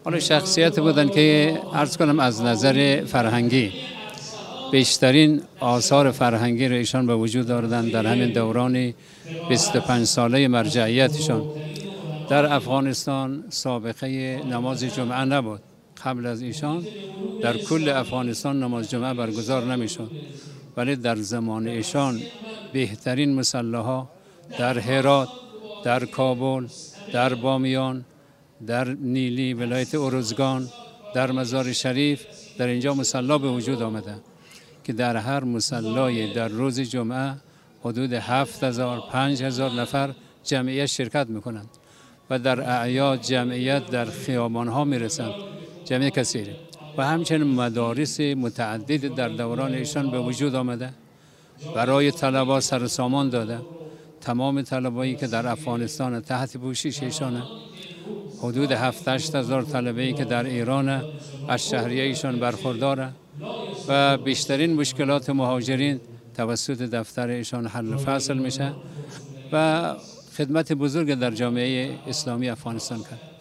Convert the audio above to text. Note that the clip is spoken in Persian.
حالا شخصیت بودن که عرض کنم از نظر فرهنگی بیشترین آثار فرهنگی را ایشان به وجود آوردند در همین دوران 25 ساله مرجعیتشان. در افغانستان سابقه نماز جمعه نبود. قبل از ایشان در کل افغانستان نماز جمعه برگزار نمیشد، ولی در زمان ایشان بهترین مصلاها در هرات، در کابل، در بامیان، در نیلی ولایت ارزگان، در مزار شریف، در اینجا مصلا به وجود آمده که در هر مصلای در روز جمعه حدود 7000 5000 نفر جمعیت شرکت میکنند و در اعیاد جمعیت در خیابان ها میرسند، جمعیت کثیره. و همچنین مدارس متعدد در دوران ایشان به وجود آمده، برای طلبا سر سامان داده. تمام طلبایی که در افغانستان تحت پوشش ایشانه، حدود 7-8 هزار طلبه‌ای که در ایران از شهریه ایشان برخورداره و بیشترین مشکلات مهاجرین توسط دفتر ایشان حل و فصل میشه و خدمت بزرگ در جامعه اسلامی افغانستان کرد.